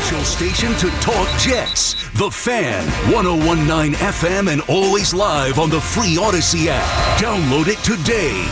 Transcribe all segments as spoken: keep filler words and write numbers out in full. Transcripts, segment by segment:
official station to talk Jets. The Fan, one oh one point nine F M and always live on the free Odyssey app. Download it today.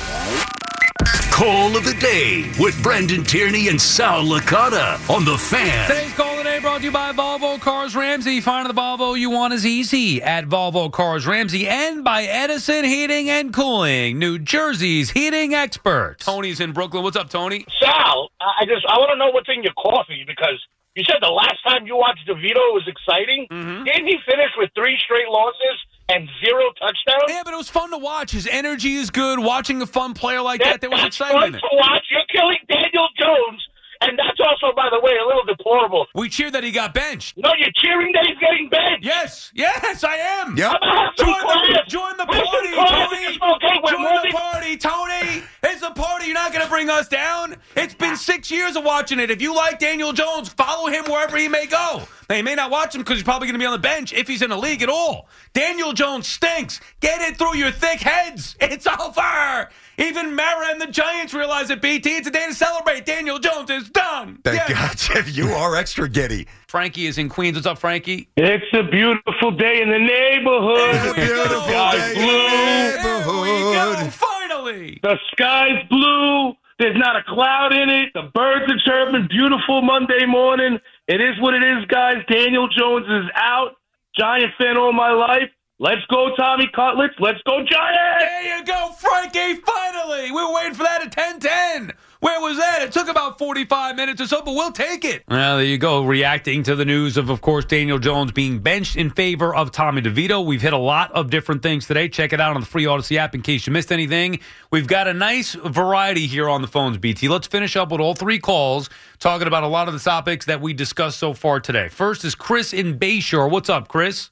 Call of the Day with Brendan Tierney and Sal Licata on The Fan. Today's Call of the Day brought to you by Volvo Cars Ramsey. Finding the Volvo you want is easy at Volvo Cars Ramsey, and by Edison Heating and Cooling, New Jersey's heating expert. Tony's in Brooklyn. What's up, Tony? Sal, I just I want to know what's in your coffee, because you said the last time you watched DeVito was exciting. Mm-hmm. Didn't he finish with three straight losses and zero touchdowns? Yeah, but it was fun to watch. His energy is good. Watching a fun player like that, that, there was that's excitement in fun it. to watch. You're killing Daniel Jones, and that's also, by the way, a little deplorable. We cheered that he got benched. No, you're cheering that he's getting benched. Yes, yes, I am. Yep. Join the, join the party, Tony. Okay, we're Join the moving. party, Tony. It's a party. You're not going to bring us down. It's been six years of watching it. If you like Daniel Jones, follow him wherever he may go. Now, you may not watch him because he's probably going to be on the bench if he's in the league at all. Daniel Jones stinks. Get it through your thick heads. It's over. Even Mara and the Giants realize it, B T. It's a day to celebrate. Daniel Jones is done. Thank Yeah. God, Jeff, you are extra giddy. Frankie is in Queens. What's up, Frankie? It's a beautiful day in the neighborhood. There It's a we beautiful go. day in the There we go. neighborhood. Finally. The sky's blue. There's not a cloud in it. The birds are chirping. Beautiful Monday morning. It is what it is, guys. Daniel Jones is out. Giant fan all my life. Let's go, Tommy Cutlets. Let's go, Giants! There you go, Frankie. Finally. We were waiting for that at ten ten. Where was that? It took about forty-five minutes or so, but we'll take it. Well, there you go, reacting to the news of, of course, Daniel Jones being benched in favor of Tommy DeVito. We've hit a lot of different things today. Check it out on the free Odyssey app in case you missed anything. We've got a nice variety here on the phones, B T. Let's finish up with all three calls, talking about a lot of the topics that we discussed so far today. First is Chris in Bayshore. What's up, Chris?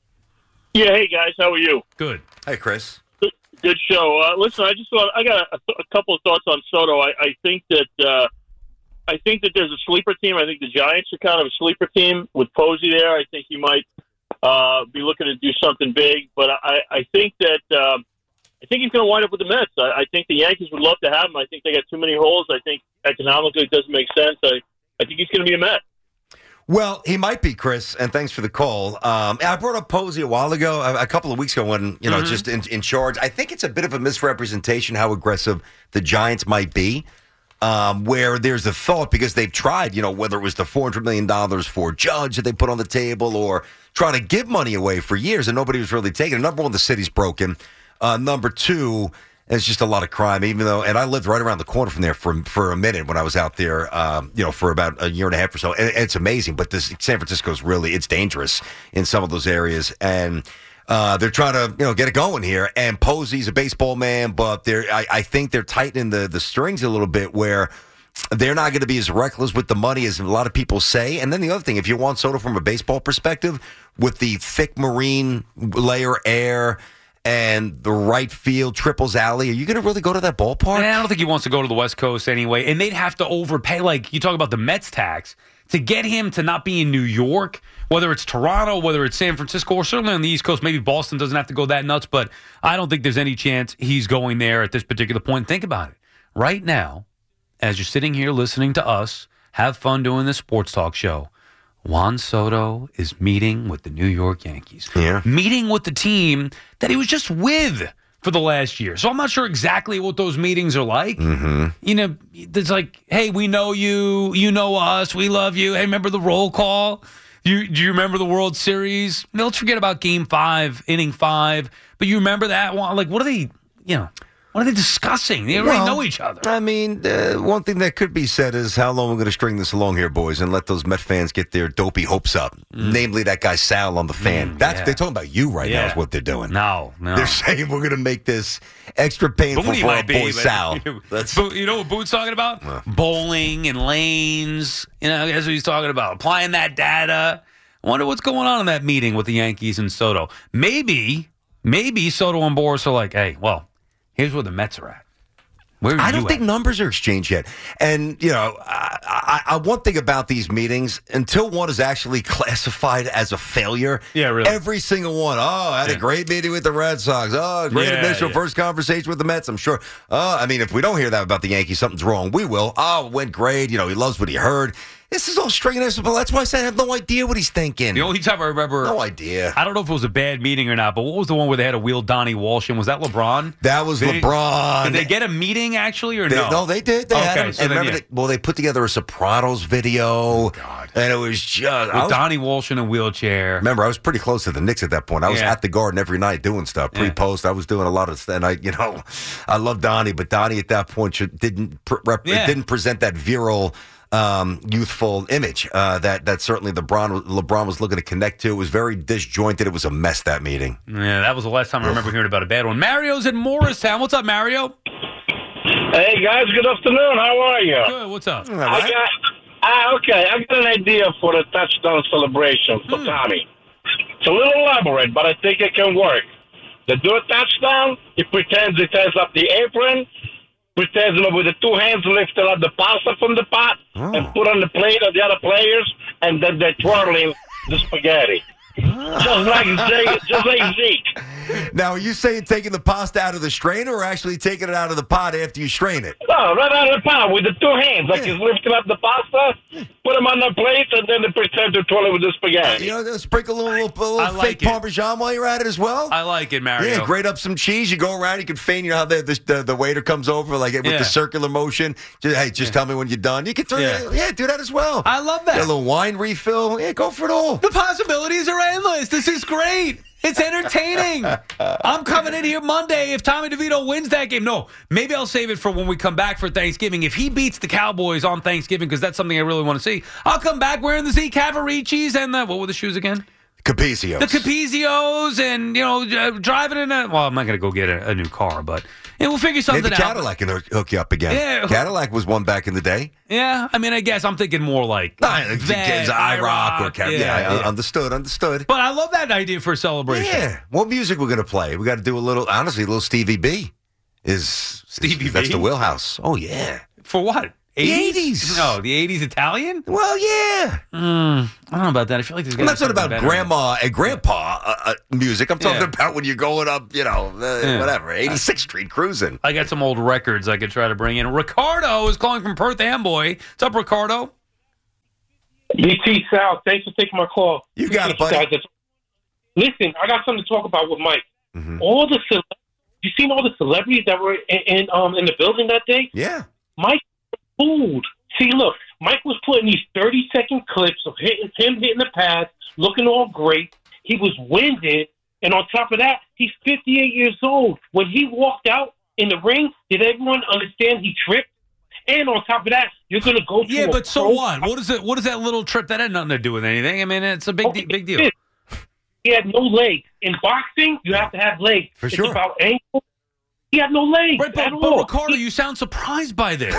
Yeah, hey guys, how are you? Good. Hey, Chris. Good, good show. Uh, listen, I just thought I got a, a couple of thoughts on Soto. I, I think that uh, I think that there's a sleeper team. I think the Giants are kind of a sleeper team with Posey there. I think he might uh, be looking to do something big. But I, I think that um, I think he's going to wind up with the Mets. I, I think the Yankees would love to have him. I think they got too many holes. I think economically it doesn't make sense. I, I think he's going to be a Met. Well, he might be, Chris, and thanks for the call. Um, I brought up Posey a while ago, a, a couple of weeks ago when, you know, Mm-hmm. just in, in charge. I think it's a bit of a misrepresentation how aggressive the Giants might be, um, where there's a thought, because they've tried, you know, whether it was the four hundred million dollars for Judge that they put on the table or trying to give money away for years, and nobody was really taking it. Number one, the city's broken. Uh, number two, it's just a lot of crime, even though, and I lived right around the corner from there for for a minute when I was out there, um, you know, for about a year and a half or so. And it's amazing, but this San Francisco's really, it's dangerous in some of those areas. And uh, they're trying to, you know, get it going here. And Posey's a baseball man, but they're, I, I think they're tightening the, the strings a little bit where they're not going to be as reckless with the money as a lot of people say. And then the other thing, if you want Soto from a baseball perspective, with the thick marine layer air and the right field, Triples Alley, are you going to really go to that ballpark? I don't think he wants to go to the West Coast anyway. And they'd have to overpay. Like, you talk about the Mets tax. To get him to not be in New York, whether it's Toronto, whether it's San Francisco, or certainly on the East Coast, maybe Boston doesn't have to go that nuts, but I don't think there's any chance he's going there at this particular point. Think about it. Right now, as you're sitting here listening to us, have fun doing this sports talk show, Juan Soto is meeting with the New York Yankees. Yeah. Meeting with the team that he was just with for the last year. So I'm not sure exactly what those meetings are like. Mm-hmm. You know, it's like, hey, we know you, you know us, we love you. Hey, remember the roll call? You, do you remember the World Series? No, let's forget about game five, inning five. But you remember that one? Like, what are they, you know, what are they discussing? They already Well, know each other. I mean, uh, one thing that could be said is how long we're going to string this along here, boys, and let those Met fans get their dopey hopes up. Mm. Namely, that guy Sal on the Fan. Mm, That's yeah. They're talking about you right Yeah. now is what they're doing. No, no. They're saying we're going to make this extra painful Booney for our might be, boy but- Sal. That's, Bo- you know what Boone's talking about? Well. Bowling and lanes. You know, that's what he's talking about. Applying that data. I wonder what's going on in that meeting with the Yankees and Soto. Maybe, maybe Soto and Boris are like, hey, well, here's where the Mets are at. Where are I you don't think at? numbers are exchanged yet. And, you know, I, I, I, one thing about these meetings, until one is actually classified as a failure, Yeah, really. every single one, oh, I had Yeah. a great meeting with the Red Sox. Oh, great Yeah, initial yeah. first conversation with the Mets, I'm sure. Oh, I mean, if we don't hear that about the Yankees, something's wrong. We will. Oh, it went great. You know, he loves what he heard. This is all straight and simple. That's why I said I have no idea what he's thinking. The only time I remember, no idea. I don't know if it was a bad meeting or not, but what was the one where they had to wheel Donnie Walsh in? Was that LeBron? That was Did LeBron. They, did they get a meeting actually, or they, no? No, they did. They okay, had him. so and then, remember, yeah. they, well, they put together a Sopranos video. Oh, God. And it was just With was, Donnie Walsh in a wheelchair. Remember, I was pretty close to the Knicks at that point. I was Yeah. at the Garden every night doing stuff, Yeah. pre-post. I was doing a lot of stuff, and I, you know, I love Donnie, but Donnie at that point should, didn't pre- rep, Yeah. didn't present that virile. Um, youthful image uh, that that certainly LeBron LeBron was looking to connect to. It was very disjointed. It was a mess, that meeting. Yeah, that was the last time I remember hearing about a bad one. Mario's in Morristown. What's up, Mario? Hey guys, good afternoon. How are you? Good. What's up? All right. I got ah, okay. I got an idea for a touchdown celebration for Hmm. Tommy. It's a little elaborate, but I think it can work. They do a touchdown. He pretends he tears up the apron. Pretends, you know, with the two hands lifted up the pasta from the pot Oh. and put on the plate of the other players, and then they're twirling the spaghetti. Just like Zeke. Just like Zeke. Now, are you saying taking the pasta out of the strainer or actually taking it out of the pot after you strain it? No, right out of the pot with the two hands, like Yeah. he's lifting up the pasta, put them on the plate, and then they pretend to twirl it with the spaghetti. You know, sprinkle a little, little, little I like fake it. Parmesan while you're at it as well. I like it, Mario. Yeah, grate up some cheese. You go around. You can feign. You know how the the, the, the waiter comes over like with Yeah. the circular motion. Just, hey, just tell me when you're done. You can throw. Yeah. Yeah, yeah do that as well. I love Get that. a little wine refill. Yeah, go for it all. The possibilities are endless. This is great. It's entertaining. I'm coming in here Monday if Tommy DeVito wins that game. No, maybe I'll save it for when we come back for Thanksgiving. If he beats the Cowboys on Thanksgiving, because that's something I really want to see, I'll come back wearing the Z Cavaricis and the, what were the shoes again? Capizio. The Capizios and, you know, uh, driving in a, well, I'm not going to go get a, a new car, but yeah, we'll figure something Maybe out. Cadillac can hook- hook you up again. Yeah. Cadillac was one back in the day. Yeah, I mean, I guess I'm thinking more like Nah, Van, IROC or Cadillac. yeah, Yeah, yeah. understood, understood. But I love that idea for a celebration. Yeah. What music we're going to play? We got to do a little, honestly, a little Stevie B. Is Stevie is, That's B? the wheelhouse. Oh, yeah. For what? eighties. No, the eighties Italian? Well, yeah. Mm, I don't know about that. I feel like there's I'm got not talking about better. grandma and grandpa uh, uh, music. I'm talking Yeah. about when you're going up, you know, uh, Yeah. whatever, eighty-sixth Street cruising. I got some old records I could try to bring in. Ricardo is calling from Perth Amboy. What's up, Ricardo? B T South, thanks for taking my call. You got it, Appreciate buddy. you guys. Listen, I got something to talk about with Mike. Mhm. All the cele- you seen all the celebrities that were in, in um in the building that day? Yeah. Mike fooled. See, look, Mike was putting these thirty second clips of hitting, him hitting the pads, looking all great. He was winded, and on top of that, he's fifty-eight years old. When he walked out in the ring, did everyone understand he tripped? And on top of that, you're going to go to Yeah, a but so pro- what? What is it? What is that little trip that had nothing to do with anything? I mean, it's a big, de- big deal. He had no legs. In boxing, you have to have legs. For it's sure. about ankle. He had no legs Right, but, at but all. Ricardo, you sound surprised by this.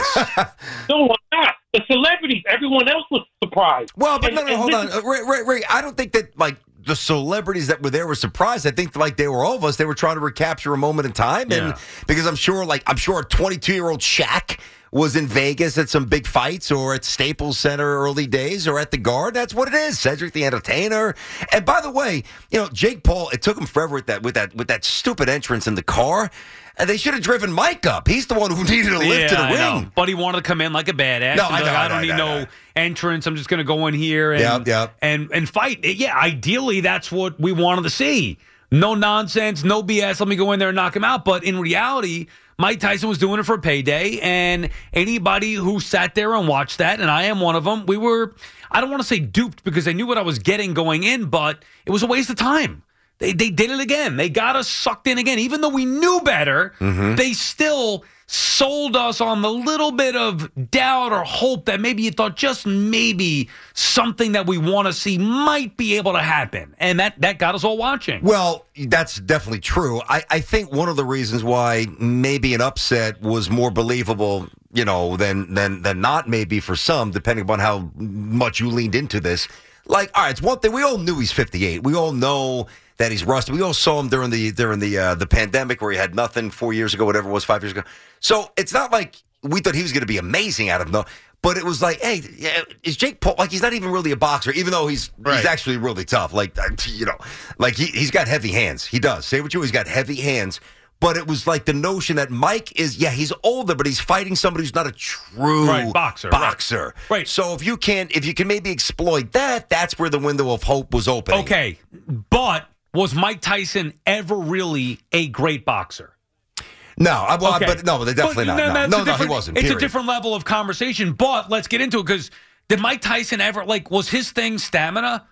No, I'm not. The celebrities, everyone else was surprised. Well, but And- no, no, and hold this on. is- Uh, Ray, Ray, Ray, I don't think that, like, the celebrities that were there were surprised. I think, like, they were all of us. They were trying to recapture a moment in time. And Yeah. because I'm sure, like, I'm sure a twenty-two-year-old Shaq was in Vegas at some big fights or at Staples Center early days or at the Guard. That's what it is. Cedric the Entertainer. And by the way, you know, Jake Paul, it took him forever with that with that with that stupid entrance in the car. And they should have driven Mike up. He's the one who needed a lift to the I know. ring. But he wanted to come in like a badass. No, and I be know, like, I I don't know, need I know, I no know. entrance. I'm just going to go in here and, Yep, yep. and and fight. Yeah, ideally, that's what we wanted to see. No nonsense, no B S. Let me go in there and knock him out. But in reality, Mike Tyson was doing it for payday. And anybody who sat there and watched that, and I am one of them, we were, I don't want to say duped because I knew what I was getting going in, but it was a waste of time. They they did it again. They got us sucked in again. Even though we knew better, Mm-hmm. they still sold us on the little bit of doubt or hope that maybe you thought just maybe something that we want to see might be able to happen. And that, that got us all watching. Well, that's definitely true. I, I think one of the reasons why maybe an upset was more believable, you know, than than than not maybe for some, depending upon how much you leaned into this. Like, all right, it's one thing. We all knew he's fifty-eight. We all know that he's rusty. We all saw him during the during the uh, the pandemic where he had nothing four years ago, whatever it was, five years ago. So it's not like we thought he was going to be amazing out of no. But it was like, hey, yeah, is Jake Paul, like, he's not even really a boxer, even though he's Right. he's actually really tough. Like, uh, you know, like he, he's got heavy hands. He does. Say what you, he's got heavy hands. but it was like the notion that Mike is, yeah, he's older, but he's fighting somebody who's not a true Right, boxer, boxer. right. Right. So if you can't, if you can maybe exploit that, that's where the window of hope was opening. Okay, but was Mike Tyson ever really a great boxer? No, I, well, Okay. but no, definitely But not. No, that's no, a no, he different- wasn't. It's period. a different level of conversation, but let's get into it because did Mike Tyson ever, like, was his thing stamina?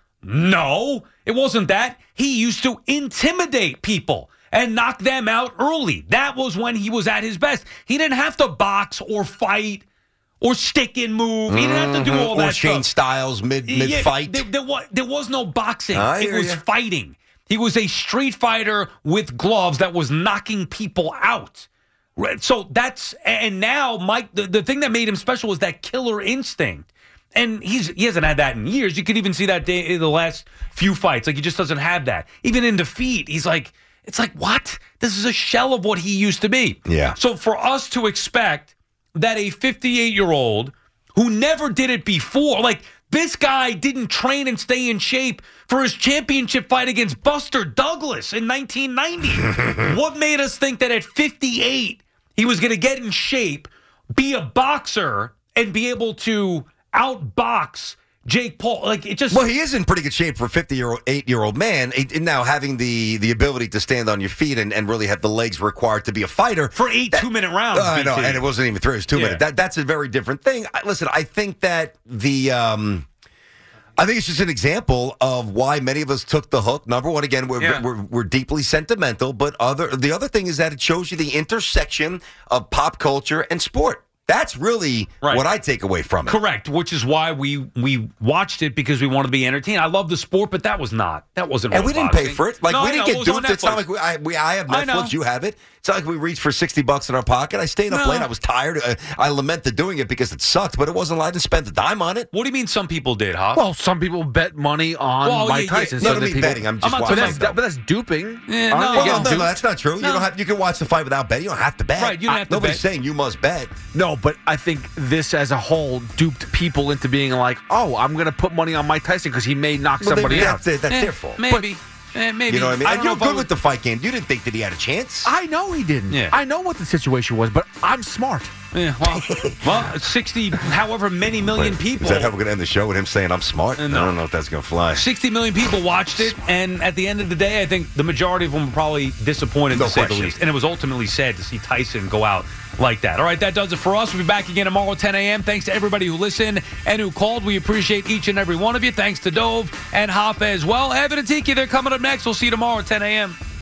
No, it wasn't that. He used to intimidate people and knock them out early. That was when he was at his best. He didn't have to box or fight or stick and move. He didn't have to do all or that change stuff. styles mid Yeah, mid fight. There, there, was, there was no boxing. I It hear was ya. fighting. He was a street fighter with gloves that was knocking people out. Right, so that's and now Mike. The, the thing that made him special was that killer instinct, and he's he hasn't had that in years. You could even see that day in the last few fights. Like he just doesn't have that. Even in defeat, he's like, it's like what? This is a shell of what he used to be. Yeah. So for us to expect that a fifty-eight-year-old who never did it before, like this guy didn't train and stay in shape for his championship fight against Buster Douglas in nineteen ninety. What made us think that at fifty-eight he was going to get in shape, be a boxer, and be able to outbox Jake Paul? Like it just Well, he is in pretty good shape for a fifty-eight-year-old man. And now having the, the ability to stand on your feet and, and really have the legs required to be a fighter. for eight that- two-minute rounds. I know, B T. and it wasn't even three. It was two Yeah. minutes. That, that's a very different thing. I, listen, I think that the... Um, I think it's just an example of why many of us took the hook. Number one, again, we're, Yeah. we're we're deeply sentimental, but other the other thing is that it shows you the intersection of pop culture and sport. That's really Right. what I take away from it. Correct, which is why we we watched it because we wanted to be entertained. I love the sport, but that was not. That wasn't. And real we didn't pay boxing. for it. Like No, we I didn't know, it get was on duped. It's not Netflix. like we I, we I have I know. Netflix. You have it. It's not like we reached for sixty bucks in our pocket. I stayed up No. late. I was tired. Uh, I lamented doing it because it sucked, but it wasn't like I didn't spend a dime on it. What do you mean? Some people did, huh? Well, some people bet money on Well, Mike yeah, yeah. Tyson. No, so no, that me people, betting. I'm I'm just not watching. but talking that's about- but that's duping. Yeah, Aren't no. they Well, getting no, no, duped? that's not true. You No. don't have. You can watch the fight without betting. You don't have to bet. Right, you don't have to Nobody's bet. saying you must bet. No, but I think this as a whole duped people into being like, oh, I'm going to put money on Mike Tyson because he may knock Well, somebody maybe out. that's, that's Eh, their fault. Maybe, Eh, maybe. You know what I mean? I And don't you're know if I good would- with the fight game. You didn't think that he had a chance. I know he didn't. Yeah. I know what the situation was, but I'm smart. Yeah, well, well, sixty, however many million people. Is that how we're going to end the show with him saying I'm smart? Uh, no. I don't know if that's going to fly. sixty million people watched it, and at the end of the day, I think the majority of them were probably disappointed, No to say question. the least. And it was ultimately sad to see Tyson go out like that. All right, that does it for us. We'll be back again tomorrow at ten a.m. Thanks to everybody who listened and who called. We appreciate each and every one of you. Thanks to Dove and Hop as well. Evan and Tiki, they're coming up next. We'll see you tomorrow at ten a.m.